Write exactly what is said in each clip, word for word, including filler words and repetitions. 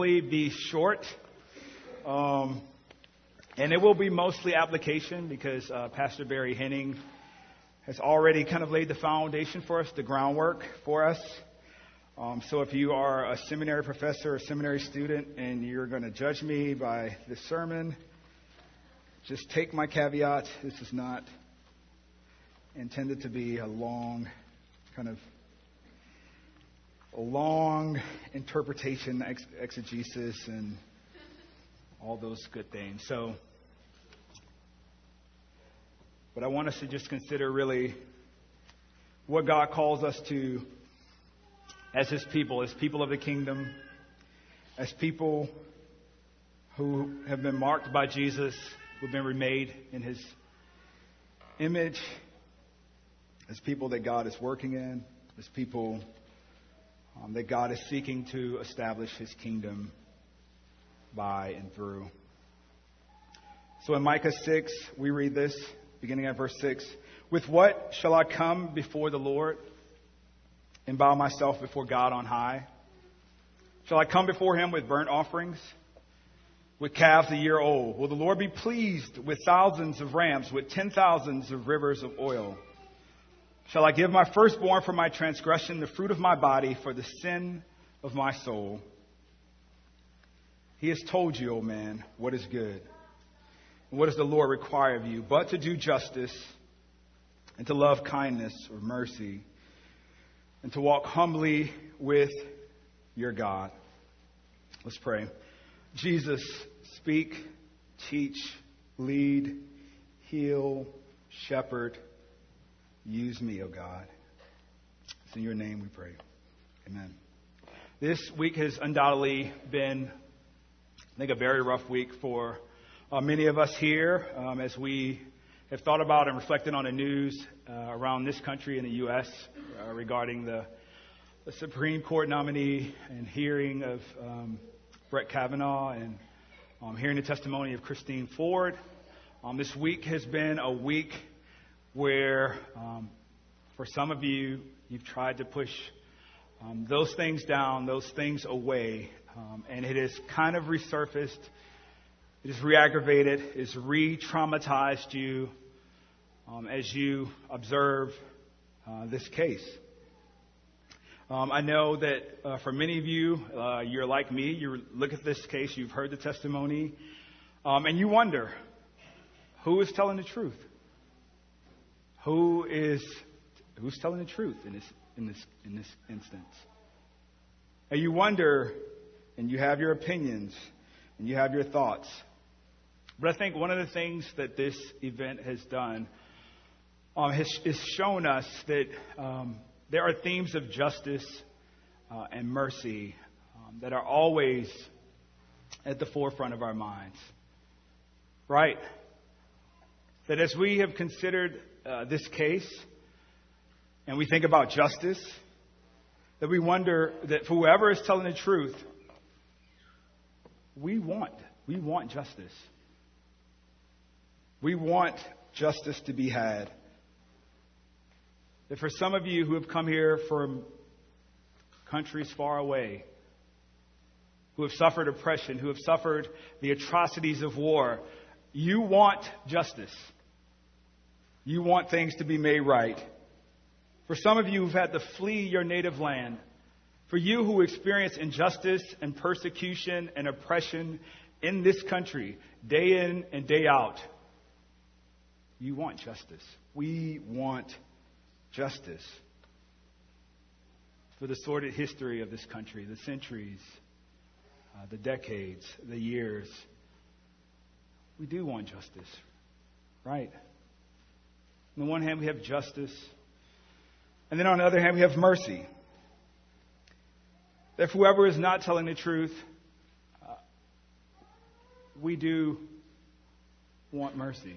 Be short, um, and it will be mostly application because uh, Pastor Barry Henning has already kind of laid the foundation for us, the groundwork for us. Um, so if you are a seminary professor or seminary student and you're going to judge me by this sermon, just take my caveat. This is not intended to be a long kind of a long interpretation, ex- exegesis, and all those good things. So, but I want us to just consider really what God calls us to as His people, as people of the kingdom, as people who have been marked by Jesus, who've been remade in His image, as people that God is working in, as people Um, that God is seeking to establish His kingdom by and through. So in Micah six, we read this, beginning at verse six. With what shall I come before the Lord and bow myself before God on high? Shall I come before Him with burnt offerings, with calves a year old? Will the Lord be pleased with thousands of rams, with ten thousands of rivers of oil? Shall I give my firstborn for my transgression, the fruit of my body for the sin of my soul? He has told you, O man, what is good. And what does the Lord require of you? But to do justice, and to love kindness or mercy, and to walk humbly with your God. Let's pray. Jesus, speak, teach, lead, heal, shepherd. Use me, O God. It's in your name we pray. Amen. This week has undoubtedly been, I think, a very rough week for uh, many of us here um, as we have thought about and reflected on the news uh, around this country and the U S uh, regarding the, the Supreme Court nominee and hearing of um, Brett Kavanaugh and um, hearing the testimony of Christine Ford. Um, this week has been a week where um, for some of you, you've tried to push um, those things down, those things away, um, and it has kind of resurfaced, it has re-aggravated, it has re-traumatized you um, as you observe uh, this case. Um, I know that uh, for many of you, uh, you're like me, you look at this case, you've heard the testimony, um, and you wonder, who is telling the truth? Who is who's telling the truth in this in this in this instance? And you wonder, and you have your opinions, and you have your thoughts. But I think one of the things that this event has done um, has, has shown us that um, there are themes of justice uh, and mercy um, that are always at the forefront of our minds, right? That as we have considered Uh, this case, and we think about justice, that we wonder that for whoever is telling the truth, we want, we want justice. We want justice to be had. That for some of you who have come here from countries far away, who have suffered oppression, who have suffered the atrocities of war, you want justice. You want things to be made right. For some of you who've had to flee your native land, for you who experience injustice and persecution and oppression in this country, day in and day out, you want justice. We want justice. For the sordid history of this country, the centuries, uh, the decades, the years, we do want justice, right? On the one hand, we have justice. And then on the other hand, we have mercy. That whoever is not telling the truth, uh, we do want mercy.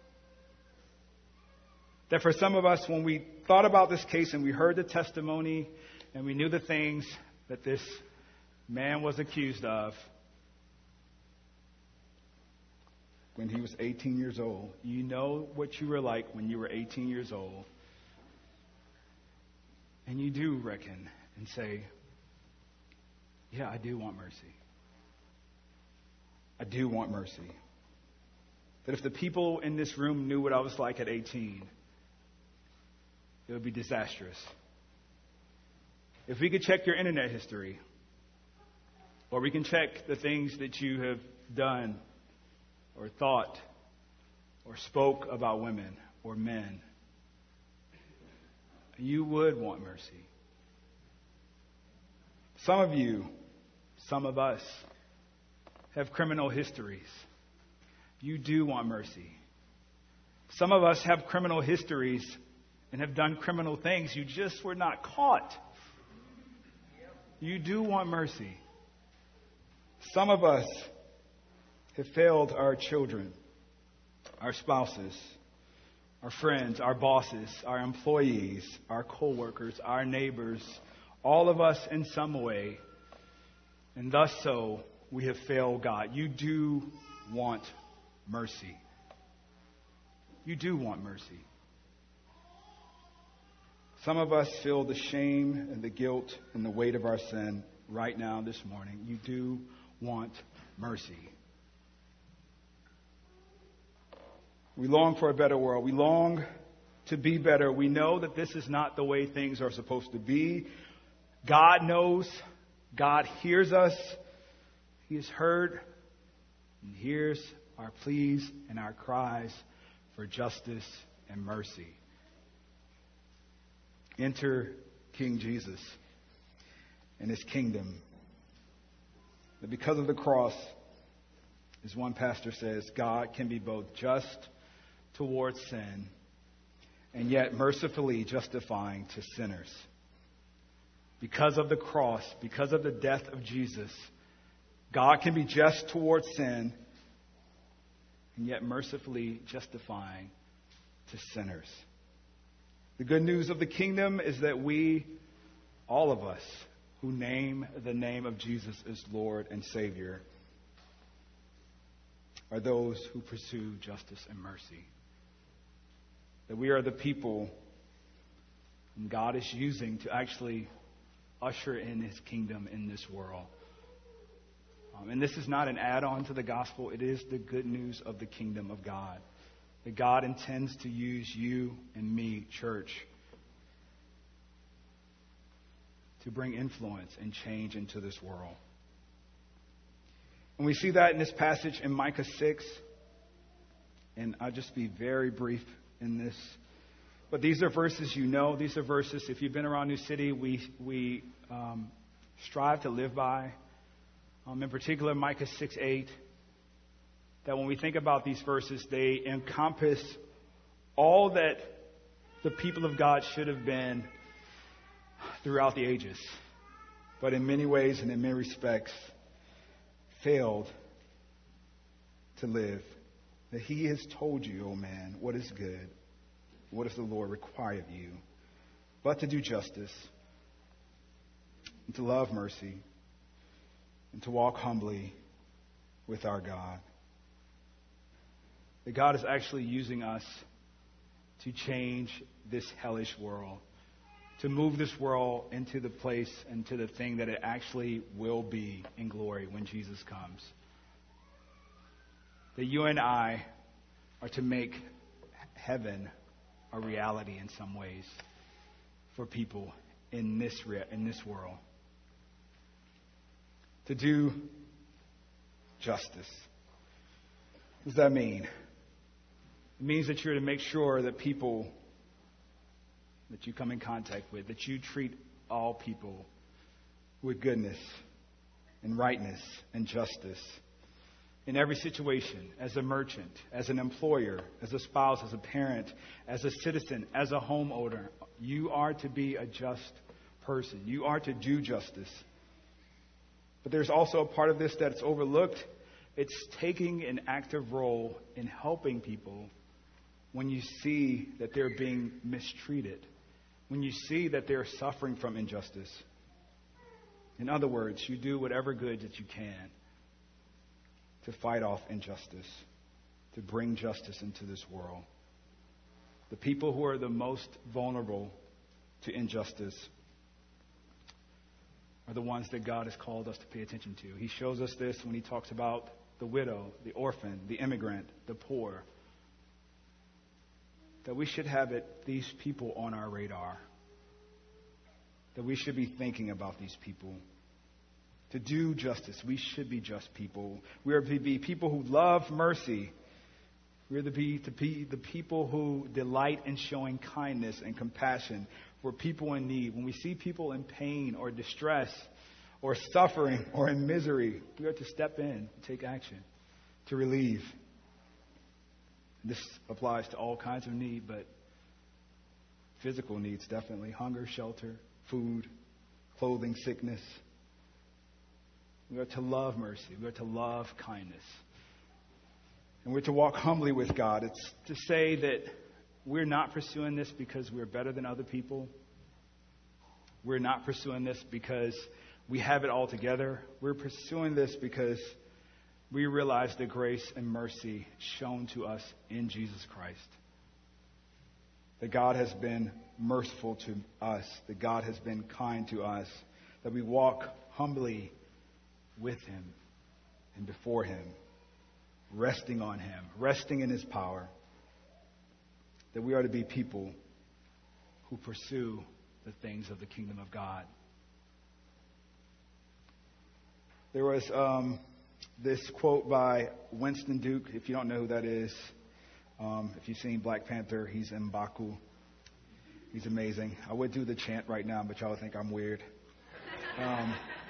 That for some of us, when we thought about this case and we heard the testimony and we knew the things that this man was accused of, when he was eighteen years old. You know what you were like when you were eighteen years old. And you do reckon and say, yeah, I do want mercy. I do want mercy. That if the people in this room knew what I was like at eighteen, it would be disastrous. If we could check your internet history, or we can check the things that you have done or thought or spoke about women or men, you would want mercy. Some of you, some of us, have criminal histories. You do want mercy. Some of us have criminal histories and have done criminal things. You just were not caught. You do want mercy. Some of us have failed our children, our spouses, our friends, our bosses, our employees, our co-workers, our neighbors, all of us in some way. And thus so, we have failed God. You do want mercy. You do want mercy. Some of us feel the shame and the guilt and the weight of our sin right now this morning. You do want mercy. We long for a better world. We long to be better. We know that this is not the way things are supposed to be. God knows. God hears us. He has heard and hears our pleas and our cries for justice and mercy. Enter King Jesus and his kingdom. That because of the cross, as one pastor says, God can be both just towards sin and yet mercifully justifying to sinners. Because of the cross, because of the death of Jesus, God can be just towards sin and yet mercifully justifying to sinners. The good news of the kingdom is that we, all of us, who name the name of Jesus as Lord and Savior, are those who pursue justice and mercy. That we are the people whom God is using to actually usher in his kingdom in this world. Um, and this is not an add-on to the gospel. It is the good news of the kingdom of God. That God intends to use you and me, church, to bring influence and change into this world. And we see that in this passage in Micah six. And I'll just be very brief in this. But these are verses you know. These are verses, if you've been around New City, we, we um, strive to live by. Um, in particular, Micah six eight. That when we think about these verses, they encompass all that the people of God should have been throughout the ages, but in many ways and in many respects failed to live. That he has told you, O man, what is good, what does the Lord require of you, but to do justice, and to love mercy, and to walk humbly with our God. That God is actually using us to change this hellish world, to move this world into the place and to the thing that it actually will be in glory when Jesus comes. That you and I are to make heaven a reality in some ways for people in this re- in this world. To do justice. What does that mean? It means that you're to make sure that people that you come in contact with, that you treat all people with goodness and rightness and justice in every situation, as a merchant, as an employer, as a spouse, as a parent, as a citizen, as a homeowner. You are to be a just person. You are to do justice. But there's also a part of this that's overlooked. It's taking an active role in helping people when you see that they're being mistreated, when you see that they're suffering from injustice. In other words, you do whatever good that you can to fight off injustice, to bring justice into this world. The people who are the most vulnerable to injustice are the ones that God has called us to pay attention to. He shows us this when he talks about the widow, the orphan, the immigrant, the poor. That we should have it, these people on our radar. That we should be thinking about these people. To do justice, we should be just people. We are to be people who love mercy. We are to be, to be the people who delight in showing kindness and compassion for people in need. When we see people in pain or distress or suffering or in misery, we are to step in and take action to relieve. This applies to all kinds of need, but physical needs definitely. Hunger, shelter, food, clothing, sickness. We are to love mercy. We are to love kindness. And we're to walk humbly with God. It's to say that we're not pursuing this because we're better than other people. We're not pursuing this because we have it all together. We're pursuing this because we realize the grace and mercy shown to us in Jesus Christ. That God has been merciful to us. That God has been kind to us. That we walk humbly with Him and before Him, resting on Him, resting in His power. That we are to be people who pursue the things of the kingdom of God. There was um, this quote by Winston Duke. If you don't know who that is, um, if you've seen Black Panther, he's M'Baku. He's amazing. I would do the chant right now, but y'all would think I'm weird. Um,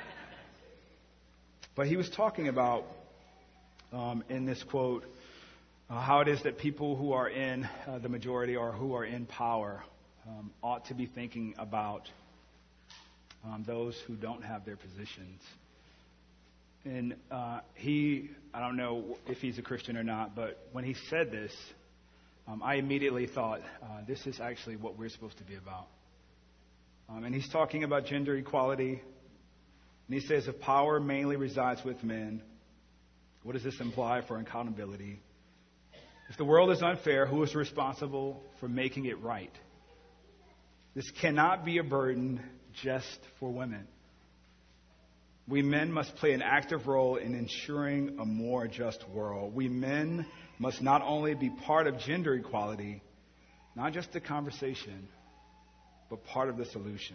but he was talking about, um, in this quote, uh, how it is that people who are in uh, the majority or who are in power um, ought to be thinking about um, those who don't have their positions. And uh, he, I don't know if he's a Christian or not, but when he said this, um, I immediately thought, uh, this is actually what we're supposed to be about. Um, and he's talking about gender equality. And he says, if power mainly resides with men, what does this imply for accountability? If the world is unfair, who is responsible for making it right? This cannot be a burden just for women. We men must play an active role in ensuring a more just world. We men must not only be part of gender equality, not just the conversation, but part of the solution.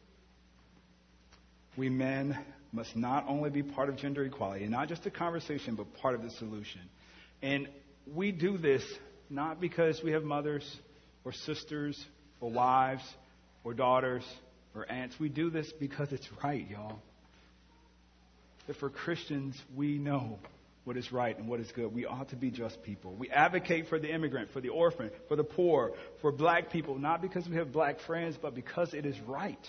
We men must not only be part of gender equality, not just the conversation, but part of the solution. And we do this not because we have mothers or sisters or wives or daughters or aunts. We do this because it's right, y'all. That for Christians, we know what is right and what is good. We ought to be just people. We advocate for the immigrant, for the orphan, for the poor, for black people, not because we have black friends, but because it is right.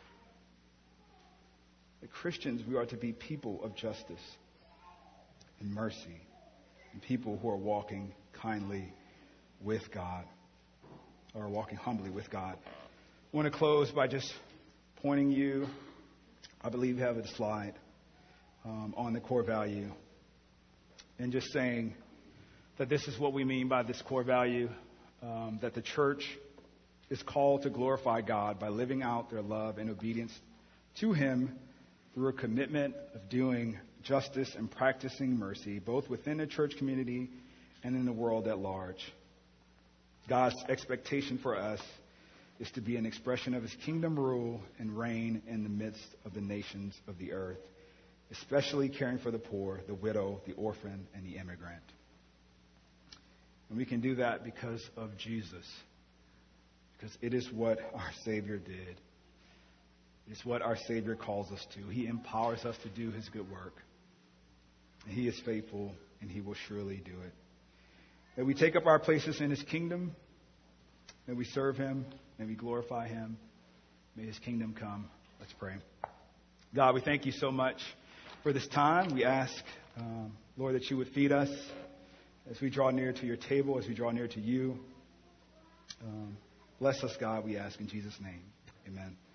As Christians, we are to be people of justice and mercy, and people who are walking kindly with God, or walking humbly with God. I want to close by just pointing you, I believe you have a slide, um, on the core value, and just saying that this is what we mean by this core value, um, that the church is called to glorify God by living out their love and obedience to Him through a commitment of doing justice and practicing mercy, both within the church community and in the world at large. God's expectation for us is to be an expression of His kingdom rule and reign in the midst of the nations of the earth, especially caring for the poor, the widow, the orphan, and the immigrant. And we can do that because of Jesus, because it is what our Savior did. It's what our Savior calls us to. He empowers us to do His good work. And He is faithful, and He will surely do it. May we take up our places in His kingdom. May we serve Him. May we glorify Him. May His kingdom come. Let's pray. God, we thank You so much for this time. We ask, um, Lord, that You would feed us as we draw near to Your table, as we draw near to You. Um, bless us, God, we ask in Jesus' name. Amen.